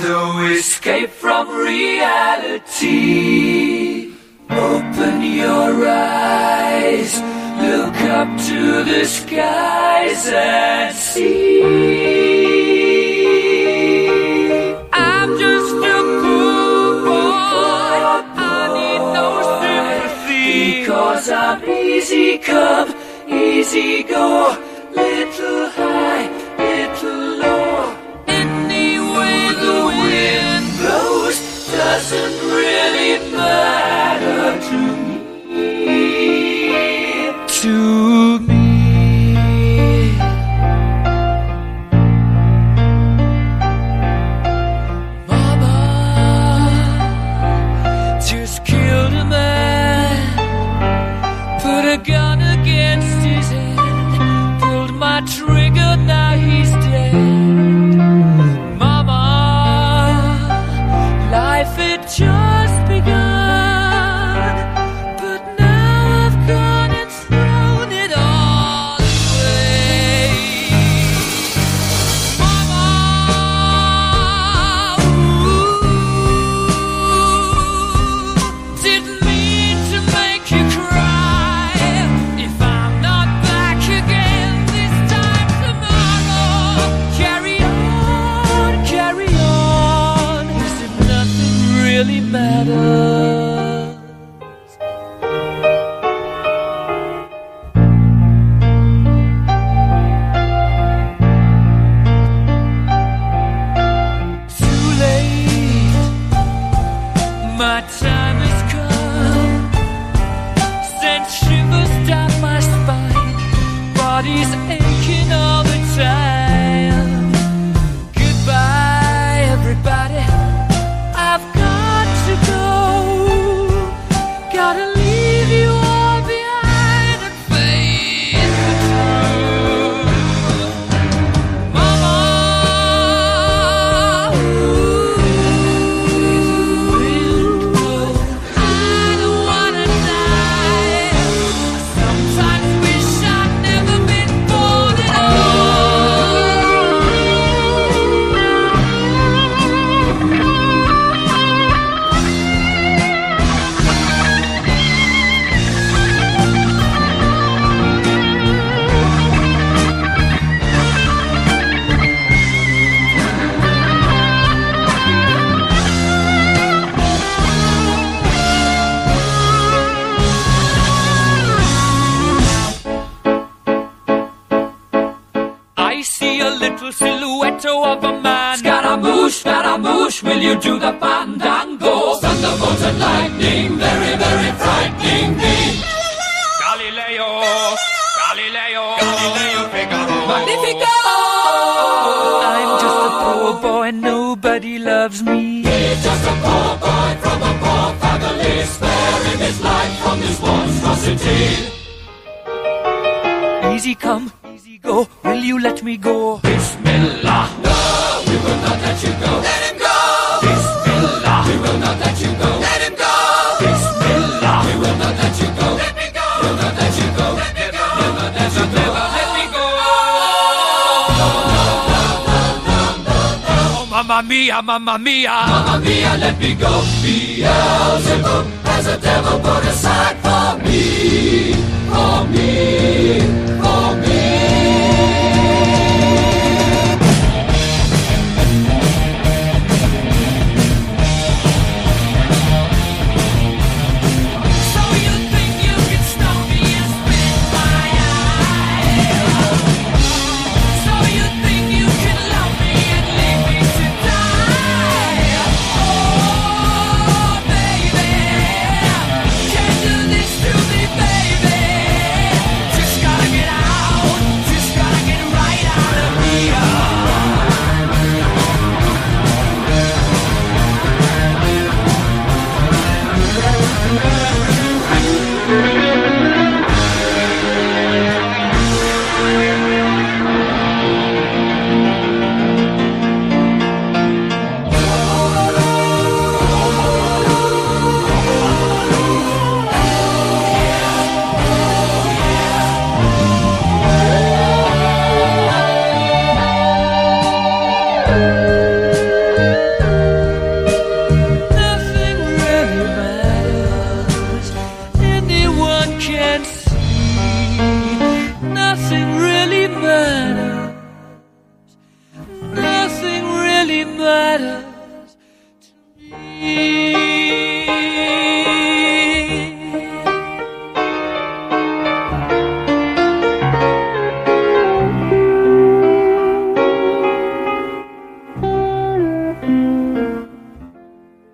no escape from reality. Open your eyes, look up to the skies and see. I'm just a poor boy, I need no sympathy, because I'm easy come, easy go, little high, little low. Any way the wind blows doesn't really matter to me. To me. Mama just killed a man, put a gun against his head, pulled my trigger, now he's dead. Mama, life had just begun, but now I've gone and thrown it all away. Mama, ooh, didn't mean to make you cry. If I'm not back again this time tomorrow, carry on, as if nothing really matters. Too late, my time has come, sent shivers down my spine, body's aching all the time. Goodbye, everybody, I've got to go, gotta leave you all behind and face the truth. Mama, I don't wanna die. Sometimes wish I'd never been born at I see a little silhouette of a man. Scaramouche, will you do the fandango? Thunderbolt and lightning, very, very frightening me. Galileo, Figaro. Magnifico! I'm just a poor boy, nobody loves me. He's just a poor boy from a poor family, sparing his life from this monstrosity. Easy come, easy go, will you let me go? Bismillah, no, we will not let you go. Let him go! Bismillah, we will not let you go. Let him go! Bismillah, we will not let you go. Let me go! We'll not let you go. Let me go! We'll not let you go. Let me go! Oh, mamma mia, mamma mia! Mamma mia, let me go. Beelzebub has a devil put aside for me, for me,